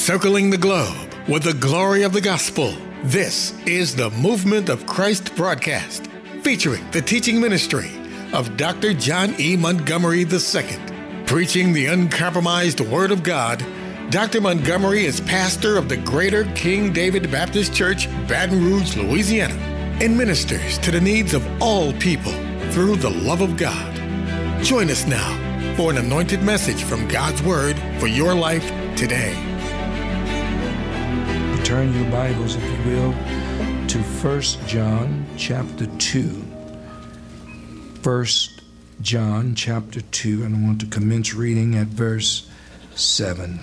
circling the globe with the glory of the gospel. This is the Movement of Christ broadcast, featuring the teaching ministry of Dr. John E. Montgomery II. Preaching the uncompromised Word of God, Dr. Montgomery is pastor of the Greater King David Baptist Church, Baton Rouge, Louisiana, and ministers to the needs of all people through the love of God. Join us now for an anointed message from God's Word for your life today. Turn your Bibles, if you will, to 1 John chapter 2. 1 John chapter 2, and I want to commence reading at verse 7.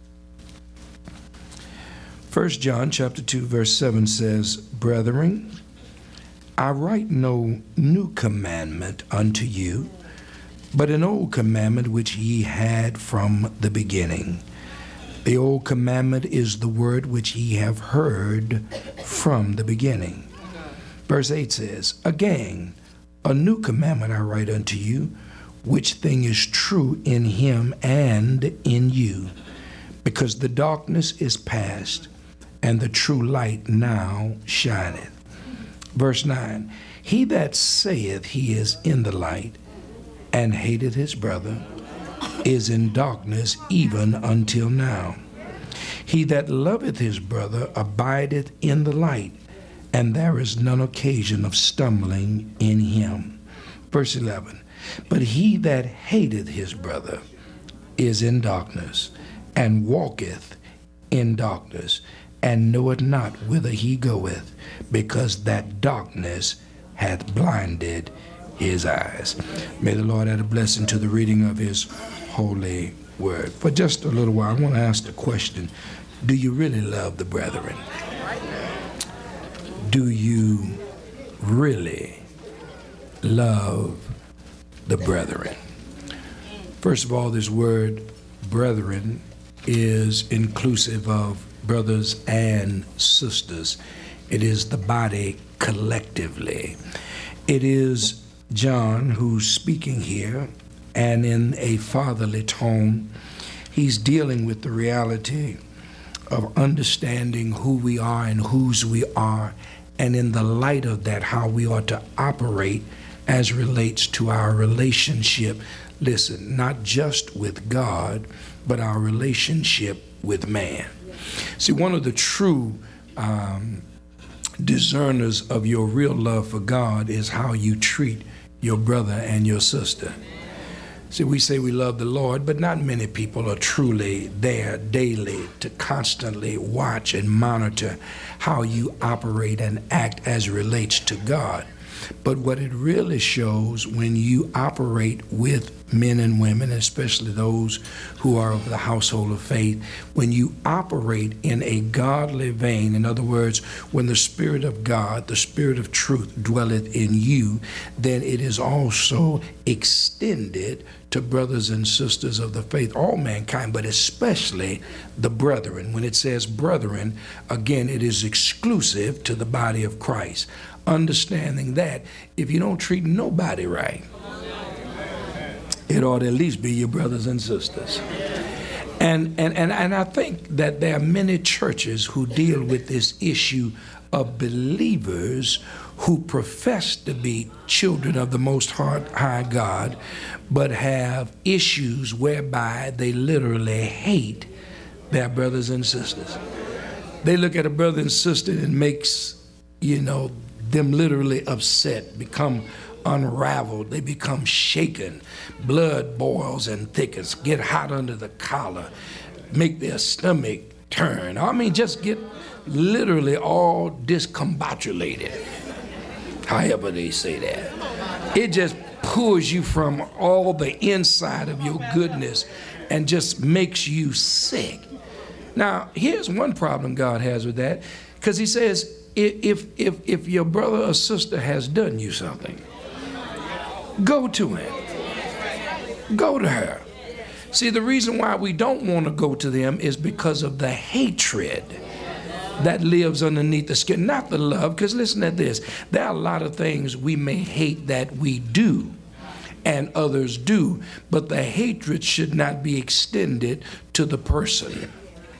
1 John chapter 2, verse 7 says, Brethren, I write no new commandment unto you, but an old commandment which ye had from the beginning. The old commandment is the word which ye have heard from the beginning. Verse 8 says, Again, a new commandment I write unto you, which thing is true in him and in you, because the darkness is past, and the true light now shineth. Verse 9, He that saith he is in the light, and hateth his brother, is in darkness even until now. He that loveth his brother abideth in the light, and there is none occasion of stumbling in him. Verse 11, But he that hateth his brother is in darkness, and walketh in darkness, and knoweth not whither he goeth, because that darkness hath blinded his eyes. May the Lord add a blessing to the reading of his holy word. For just a little while, I want to ask the question, do you really love the brethren? Do you really love the brethren? First of all, this word brethren is inclusive of brothers and sisters. It is the body collectively. It is John who's speaking here, and in a fatherly tone, he's dealing with the reality of understanding who we are and whose we are, and in the light of that, how we ought to operate as relates to our relationship, listen, not just with God, but our relationship with man. See, one of the true discerners of your real love for God is how you treat your brother and your sister. See, we say we love the Lord, but not many people are truly there daily to constantly watch and monitor how you operate and act as it relates to God. But what it really shows when you operate with men and women, especially those who are of the household of faith, when you operate in a godly vein, in other words, when the Spirit of God, the Spirit of truth dwelleth in you, then it is also extended to brothers and sisters of the faith, all mankind, but especially the brethren. When it says brethren, again, it is exclusive to the body of Christ. Understanding that if you don't treat nobody right, it ought to at least be your brothers and sisters. And I think that there are many churches who deal with this issue of believers who profess to be children of the Most High God, but have issues whereby they literally hate their brothers and sisters. They look at a brother and sister and it makes, them literally upset, become unraveled, they become shaken, blood boils and thickens, get hot under the collar, make their stomach turn. Just get literally all discombobulated, however they say that. It just pulls you from all the inside of your goodness and just makes you sick. Now, here's one problem God has with that, because he says, if your brother or sister has done you something, go to him. Go to her. See, the reason why we don't want to go to them is because of the hatred that lives underneath the skin, not the love, because listen to this. There are a lot of things we may hate that we do and others do, but the hatred should not be extended to the person.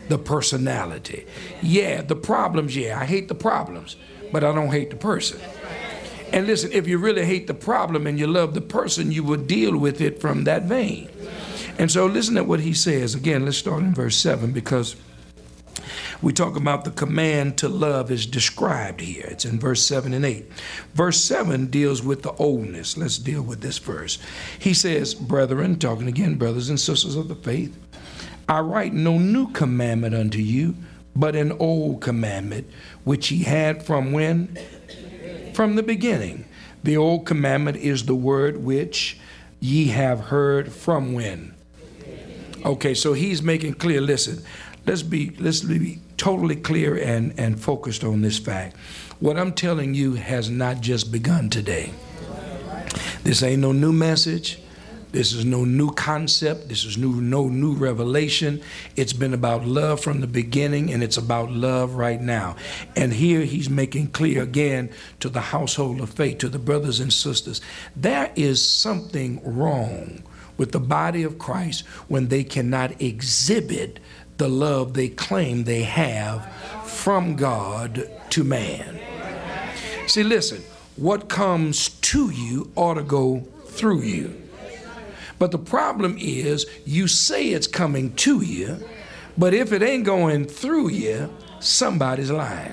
the personality. Yeah, the problems, yeah, I hate the problems, but I don't hate the person. And listen, if you really hate the problem and you love the person, you will deal with it from that vein. And so listen to what he says. Again, let's start in verse 7, because we talk about the command to love is described here. It's in verse 7 and 8. Verse 7 deals with the oldness. Let's deal with this verse. He says, brethren, talking again, brothers and sisters of the faith, I write no new commandment unto you, but an old commandment, which ye had from when? From the beginning. The old commandment is the word which ye have heard from when? Okay, so he's making clear, listen, let's be totally clear and focused on this fact. What I'm telling you has not just begun today. This ain't no new message. This is no new concept. This is no new revelation. It's been about love from the beginning, and it's about love right now. And here he's making clear again to the household of faith, to the brothers and sisters, there is something wrong with the body of Christ when they cannot exhibit the love they claim they have from God to man. See, listen, what comes to you ought to go through you. But the problem is you say it's coming to you, but if it ain't going through you, somebody's lying.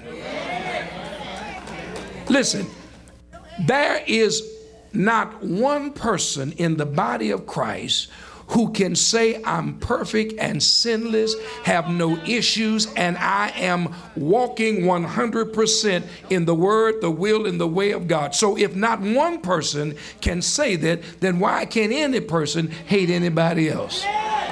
Listen, there is not one person in the body of Christ who can say I'm perfect and sinless, have no issues, and I am walking 100% in the word, the will, and the way of God. So if not one person can say that, then why can't any person hate anybody else?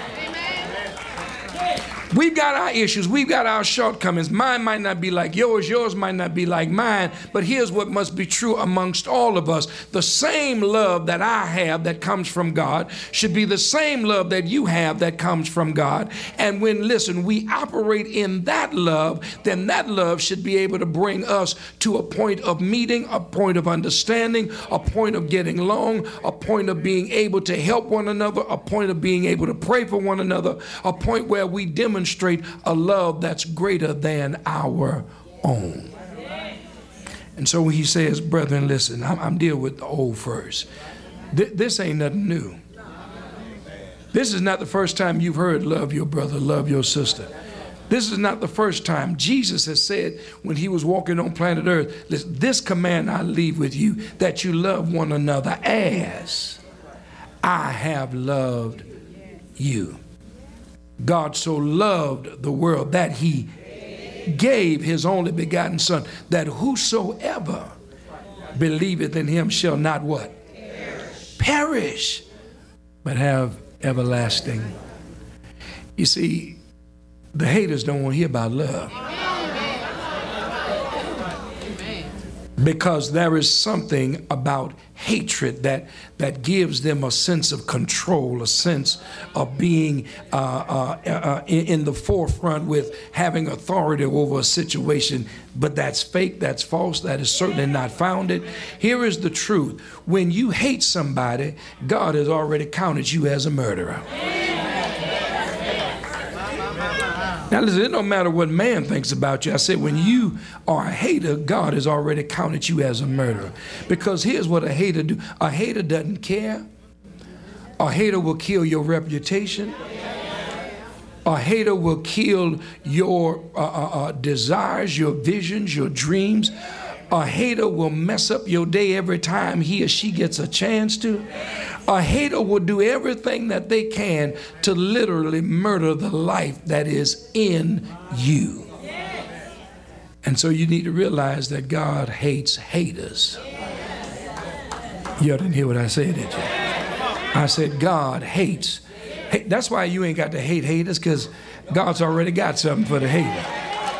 We've got our issues. We've got our shortcomings. Mine might not be like yours. Yours might not be like mine. But here's what must be true amongst all of us. The same love that I have that comes from God should be the same love that you have that comes from God. And when, listen, we operate in that love, then that love should be able to bring us to a point of meeting, a point of understanding, a point of getting along, a point of being able to help one another, a point of being able to pray for one another, a point where we demonstrate a love that's greater than our own. And so he says, brethren, listen, I'm dealing with the old first. This ain't nothing new. This is not the first time you've heard love your brother, love your sister. This is not the first time. Jesus has said when he was walking on planet Earth, listen, this command I leave with you, that you love one another as I have loved you. God so loved the world that he gave his only begotten son, that whosoever believeth in him shall not what? Perish, but have everlasting. You see, the haters don't want to hear about love. Because there is something about hatred that gives them a sense of control, a sense of being in the forefront with having authority over a situation. But that's fake, that's false, that is certainly not founded. Here is the truth. When you hate somebody, God has already counted you as a murderer. Now listen, it don't matter what man thinks about you. I said when you are a hater, God has already counted you as a murderer. Because here's what a hater do. A hater doesn't care. A hater will kill your reputation. A hater will kill your desires, your visions, your dreams. A hater will mess up your day every time he or she gets a chance to. A hater will do everything that they can to literally murder the life that is in you. And so you need to realize that God hates haters. You didn't hear what I said, did you? I said God hates. That's why you ain't got to hate haters, because God's already got something for the hater.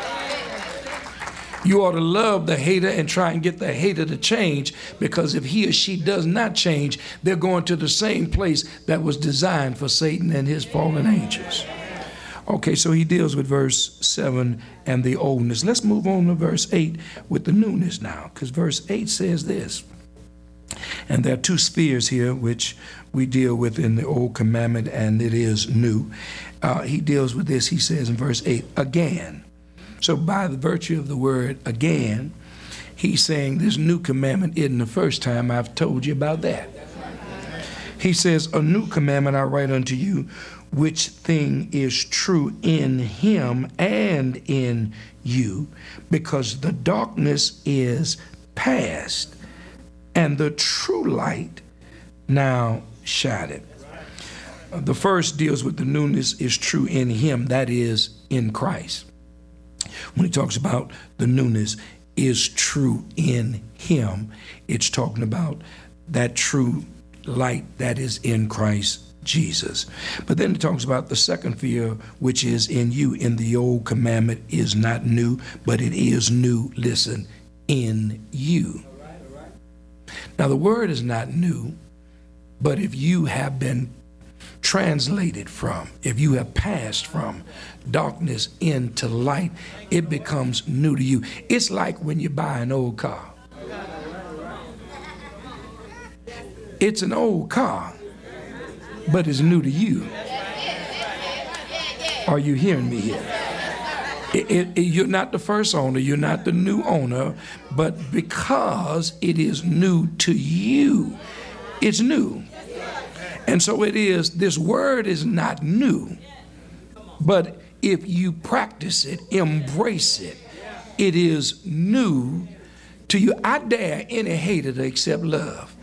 You ought to love the hater and try and get the hater to change, because if he or she does not change, they're going to the same place that was designed for Satan and his fallen angels. Okay, so he deals with verse 7 and the oldness. Let's move on to verse 8 with the newness now, because verse 8 says this. And there are two spheres here which we deal with in the Old Commandment, and it is new. He deals with this, he says in verse 8, again. So by the virtue of the word again, he's saying this new commandment isn't the first time I've told you about that. He says, a new commandment I write unto you, which thing is true in him and in you, because the darkness is past, and the true light now shineth. The first deals with the newness is true in him, that is, in Christ. When he talks about the newness is true in him, it's talking about that true light that is in Christ Jesus. But then it talks about the second fear, which is in you. In the old commandment is not new, but it is new, listen, in you. Now the word is not new, but if you have been translated from, if you have passed from darkness into light, it becomes new to you. It's like when you buy an old car. It's an old car, but it's new to you. Are you hearing me here? You're not the first owner, you're not the new owner, but because it is new to you, it's new. And so it is, this word is not new, but if you practice it, embrace it, it is new to you. I dare any hater to accept love.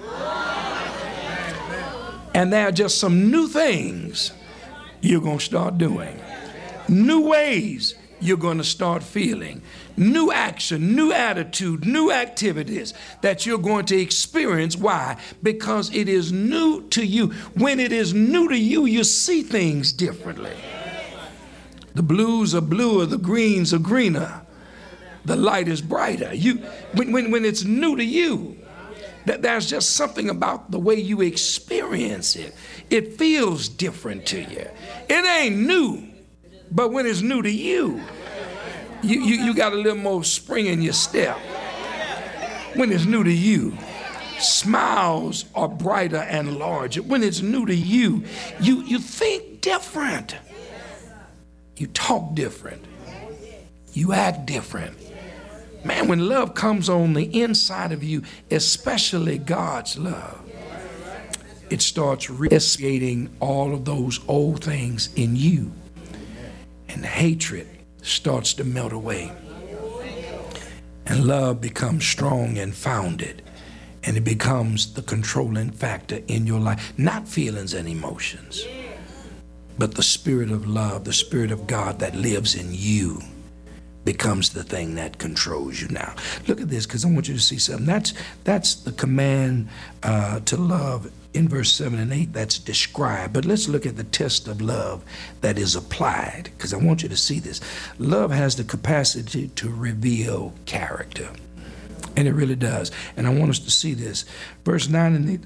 And there are just some new things you're going to start doing. New ways you're going to start feeling. New action, new attitude, new activities that you're going to experience. Why? Because it is new to you. When it is new to you, you see things differently. The blues are bluer, the greens are greener, the light is brighter. When it's new to you, there's just something about the way you experience it. It feels different to you. It ain't new, but when it's new to you, you got a little more spring in your step. When it's new to you, smiles are brighter and larger. When it's new to you, you think different. You talk different. You act different. Man, when love comes on the inside of you, especially God's love, it starts reassociating all of those old things in you. And hatred starts to melt away. And love becomes strong and founded. And it becomes the controlling factor in your life. Not feelings and emotions, but the spirit of love, the spirit of God that lives in you becomes the thing that controls you. Now, look at this, because I want you to see something. That's the command to love in verse 7 and 8 that's described. But let's look at the test of love that is applied, because I want you to see this. Love has the capacity to reveal character, and it really does. And I want us to see this. Verse 9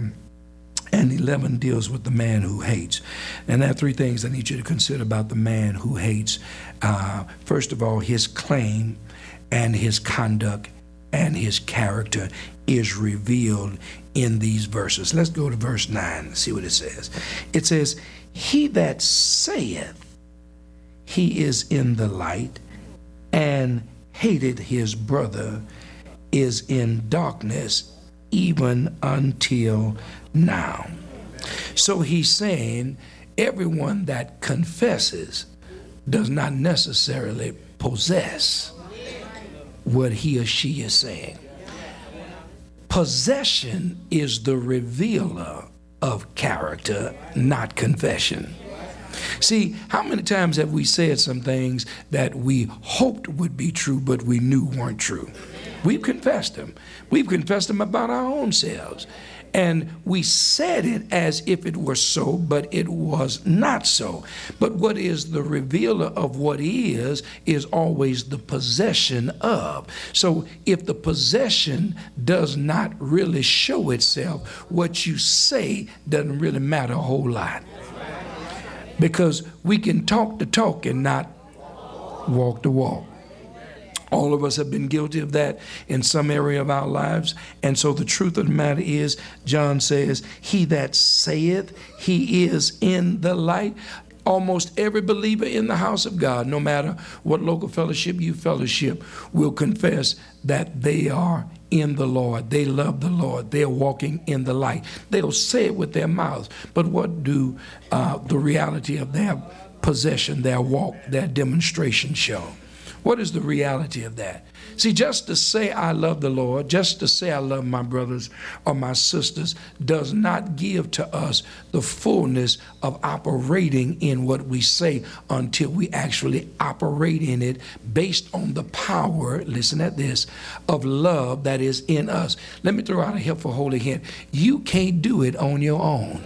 and 11 deals with the man who hates. And there are three things I need you to consider about the man who hates. First of all, his claim and his conduct and his character is revealed in these verses. Let's go to verse 9 and see what it says. It says, he that saith he is in the light and hated his brother is in darkness even until now. So he's saying everyone that confesses does not necessarily possess what he or she is saying. Possession is the revealer of character, not confession. See, how many times have we said some things that we hoped would be true, but we knew weren't true? We've confessed them. We've confessed them about our own selves. And we said it as if it were so, but it was not so. But what is the revealer of what is always the possession of. So if the possession does not really show itself, what you say doesn't really matter a whole lot. Because we can talk the talk and not walk the walk. All of us have been guilty of that in some area of our lives. And so the truth of the matter is, John says, he that saith he is in the light. Almost every believer in the house of God, no matter what local fellowship you fellowship, will confess that they are in the Lord. They love the Lord. They're walking in the light. They'll say it with their mouths. But what do the reality of their possession, their walk, their demonstration show? What is the reality of that? See, just to say I love the Lord, just to say I love my brothers or my sisters, does not give to us the fullness of operating in what we say until we actually operate in it based on the power, listen at this, of love that is in us. Let me throw out a helpful holy hint. You can't do it on your own.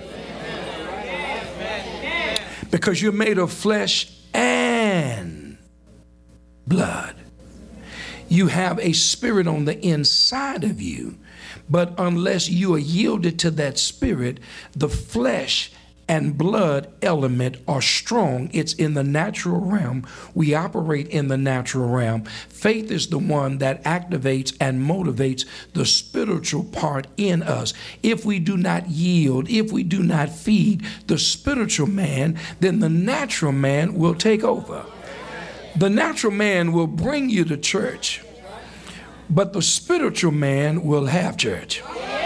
Because you're made of flesh and blood. You have a spirit on the inside of you, but unless you are yielded to that spirit, the flesh and blood element are strong. It's in the natural realm. We operate in the natural realm. Faith is the one that activates and motivates the spiritual part in us. If we do not yield, if we do not feed the spiritual man, then the natural man will take over. The natural man will bring you to church, but the spiritual man will have church.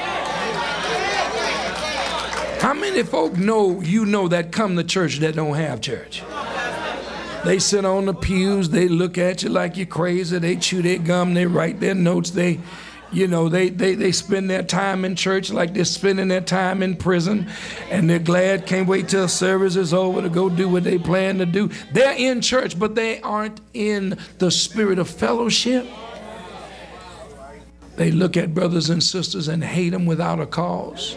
How many folk know that come to church that don't have church? They sit on the pews, they look at you like you're crazy, they chew their gum, they write their notes, they spend their time in church like they're spending their time in prison, and they're glad, can't wait till service is over to go do what they plan to do. They're in church, but they aren't in the spirit of fellowship. They look at brothers and sisters and hate them without a cause.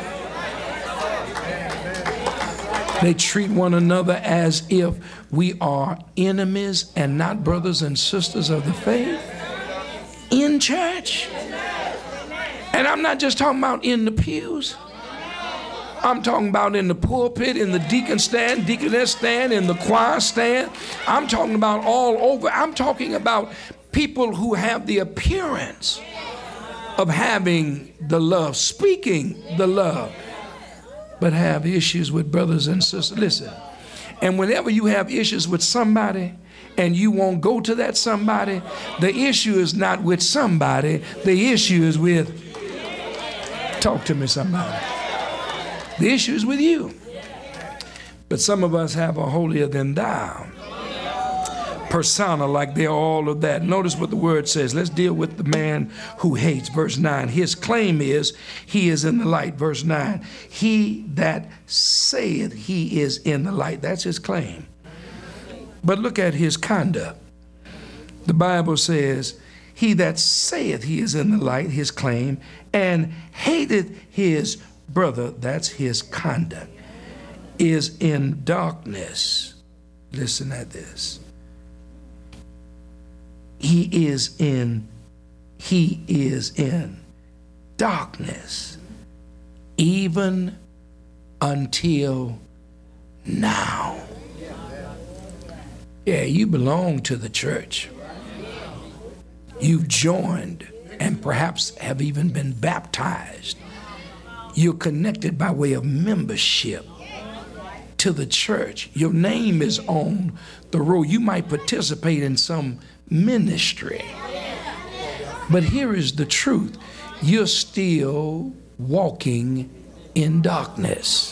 They treat one another as if we are enemies and not brothers and sisters of the faith in church. And I'm not just talking about in the pews. I'm talking about in the pulpit, in the deacon stand, deaconess stand, in the choir stand. I'm talking about all over. I'm talking about people who have the appearance of having the love, speaking the love, but have issues with brothers and sisters. Listen, and whenever you have issues with somebody and you won't go to that somebody, the issue is not with somebody, the issue is with, talk to me somebody. The issue is with you. But some of us have a holier than thou persona, like they're all of that. Notice what the word says. Let's deal with the man who hates. Verse 9. His claim is he is in the light. Verse 9. He that saith he is in the light. That's his claim. But look at his conduct. The Bible says, he that saith he is in the light, his claim, and hateth his brother, that's his conduct, is in darkness. Listen at this. He is in darkness, even until now. Yeah, you belong to the church. You've joined and perhaps have even been baptized. You're connected by way of membership to the church. Your name is on the roll. You might participate in some ministry. But here is the truth. You're still walking in darkness.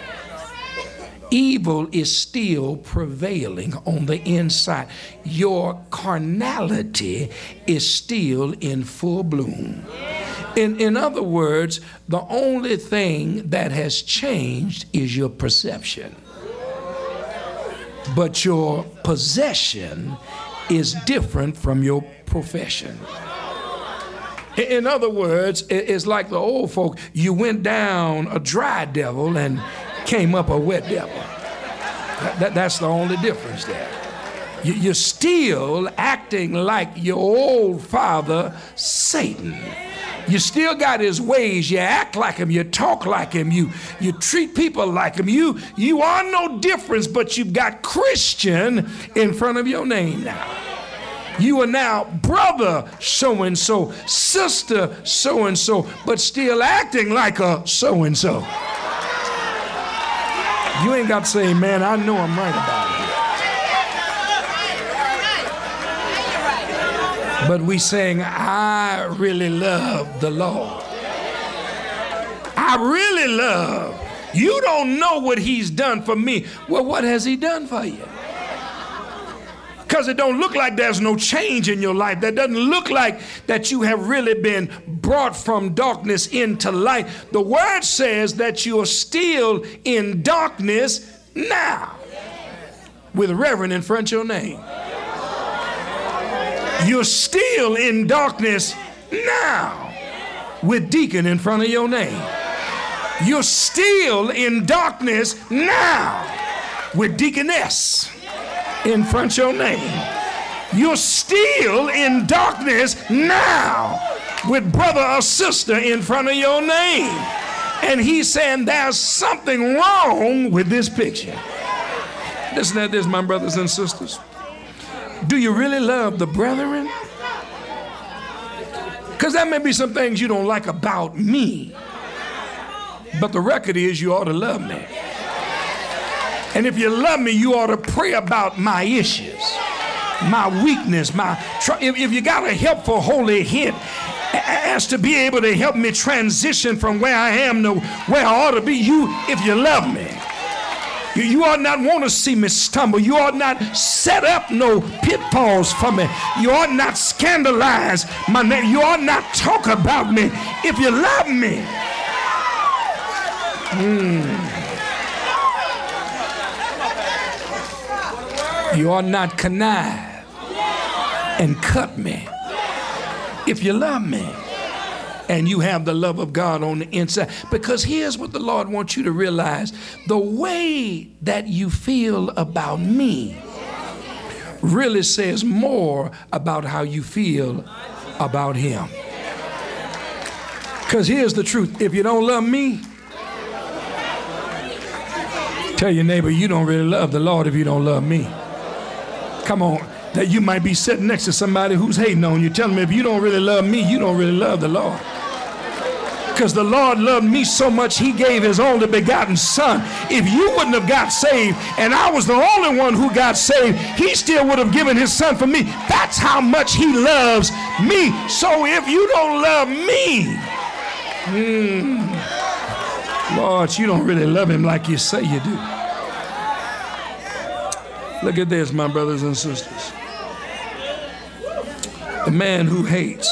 Evil is still prevailing on the inside. Your carnality is still in full bloom. In other words, the only thing that has changed is your perception. But your possession is different from your profession. In other words, it's like the old folk, you went down a dry devil and came up a wet devil. That's the only difference there. You're still acting like your old father, Satan. You still got his ways. You act like him. You talk like him. You treat people like him. You are no difference, but you've got Christian in front of your name now. You are now brother so-and-so, sister so-and-so, but still acting like a so-and-so. You ain't got to say, man, I know I'm right about it. But we saying, I really love the Lord. I really love. You don't know what he's done for me. Well, what has he done for you? Because it don't look like there's no change in your life. That doesn't look like that you have really been brought from darkness into light. The word says that you are still in darkness now. With Reverend in front of your name. You're still in darkness now. With Deacon in front of your name. You're still in darkness now. With Deaconess in front of your name. You're still in darkness now with brother or sister in front of your name. And he's saying there's something wrong with this picture. Listen to this, my brothers and sisters. Do you really love the brethren? Because there may be some things you don't like about me. But the record is you ought to love me. And if you love me, you ought to pray about my issues, my weakness, if you got a helpful holy hint as to be able to help me transition from where I am to where I ought to be, if you love me, you ought not want to see me stumble. You ought not set up no pitfalls for me. You ought not scandalize my name. You ought not talk about me if you love me. You ought not connive and cut me if you love me and you have the love of God on the inside. Because here's what the Lord wants you to realize. The way that you feel about me really says more about how you feel about him. Because here's the truth. If you don't love me, tell your neighbor, you don't really love the Lord if you don't love me. Come on, that you might be sitting next to somebody who's hating on you. Tell them, if you don't really love me, you don't really love the Lord. Because the Lord loved me so much, he gave his only begotten son. If you wouldn't have got saved and I was the only one who got saved, he still would have given his son for me. That's how much he loves me. So if you don't love me, Lord, you don't really love him like you say you do. Look at this, my brothers and sisters. The man who hates.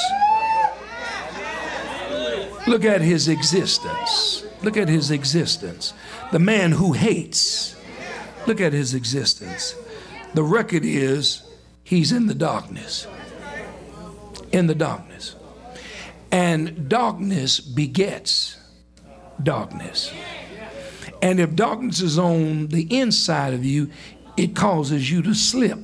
Look at his existence. Look at his existence. The man who hates. Look at his existence. The record is he's in the darkness. In the darkness. And darkness begets darkness. And if darkness is on the inside of you, it causes you to slip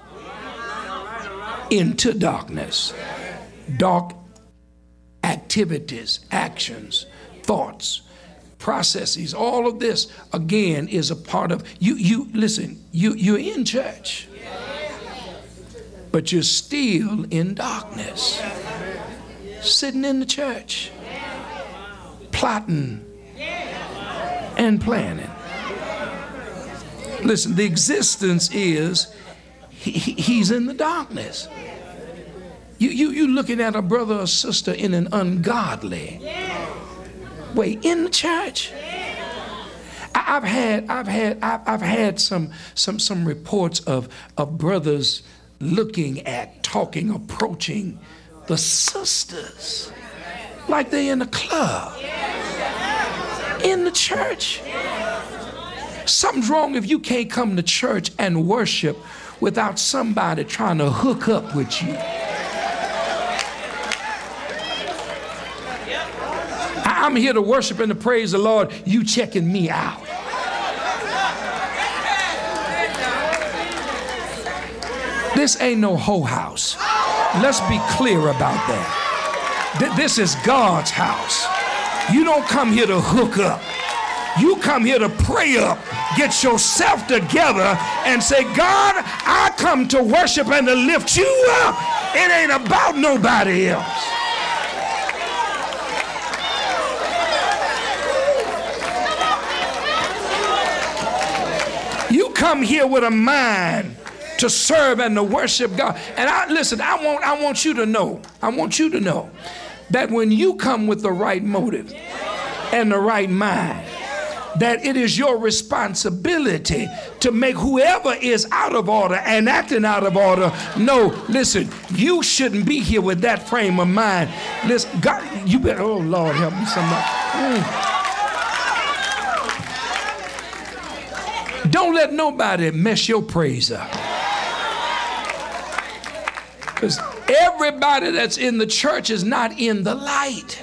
into darkness. Dark activities, actions, thoughts, processes, all of this, again, is a part of you. Listen, you're in church, but you're still in darkness. Sitting in the church, plotting and planning. Listen, the existence is he's in the darkness. You looking at a brother or sister in an ungodly way in the church. I've had some reports of brothers looking at, talking, approaching the sisters like they're in a club in the church. Something's wrong if you can't come to church and worship without somebody trying to hook up with you. I'm here to worship and to praise the Lord. You checking me out. This ain't no hoe house. Let's be clear about that. This is God's house. You don't come here to hook up. You come here to pray up get yourself together and say, God, I come to worship and to lift you up. It ain't about nobody else. You come here with a mind to serve and to worship God. And I want you to know that when you come with the right motive and the right mind, that it is your responsibility to make whoever is out of order and acting out of order know, listen, you shouldn't be here with that frame of mind. Listen, God, you better, oh Lord, help me somebody. Don't let nobody mess your praise up. Because everybody that's in the church is not in the light.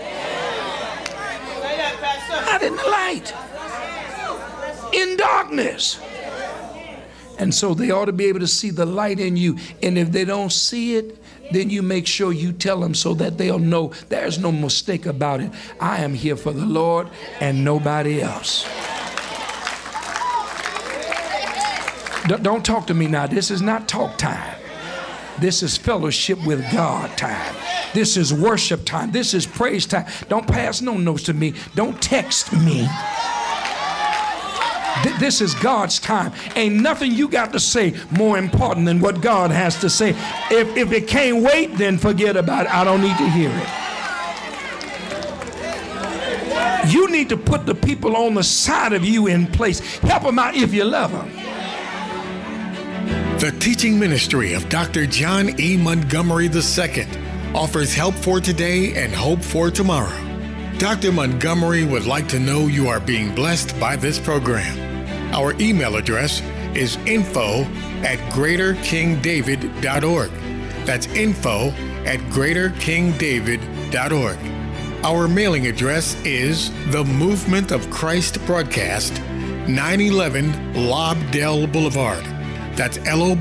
Not in the light. In darkness. And so they ought to be able to see the light in you. And if they don't see it, then you make sure you tell them so that they'll know there's no mistake about it. I am here for the Lord and nobody else. Don't talk to me now. This is not talk time. This is fellowship with God time. This is worship time. This is praise time. Don't pass no notes to me. Don't text me. This is God's time. Ain't nothing you got to say more important than what God has to say. If it can't wait, then forget about it. I don't need to hear it. You need to put the people on the side of you in place. Help them out if you love them. The teaching ministry of Dr. John E. Montgomery II offers help for today and hope for tomorrow. Dr. Montgomery would like to know you are being blessed by this program. Our email address is info@greaterkingdavid.org. That's info@greaterkingdavid.org. Our mailing address is The Movement of Christ Broadcast, 911 Lobdell Boulevard. That's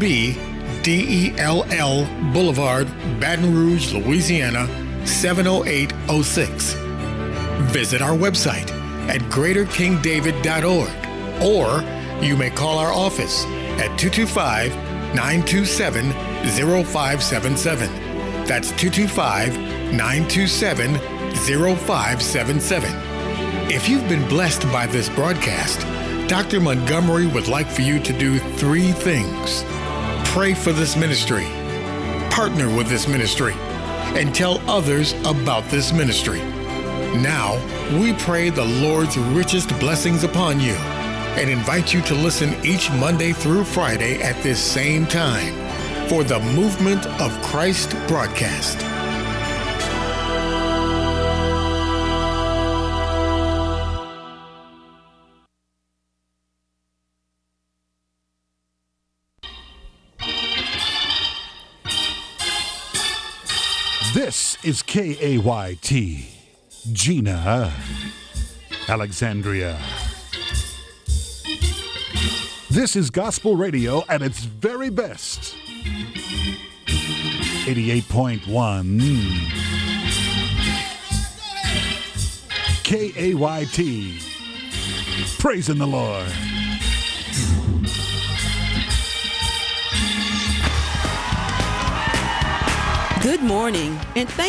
LOBDELL Boulevard, Baton Rouge, Louisiana, 70806. Visit our website at greaterkingdavid.org, or you may call our office at 225-927-0577. That's 225-927-0577. If you've been blessed by this broadcast, Dr. Montgomery would like for you to do 3 things. Pray for this ministry, partner with this ministry, and tell others about this ministry. Now, we pray the Lord's richest blessings upon you and invite you to listen each Monday through Friday at this same time for the Movement of Christ broadcast. This is KAYT, Gina, Alexandria. This is gospel radio at its very best. 88.1 KAYT, praising the Lord. Good morning, and thank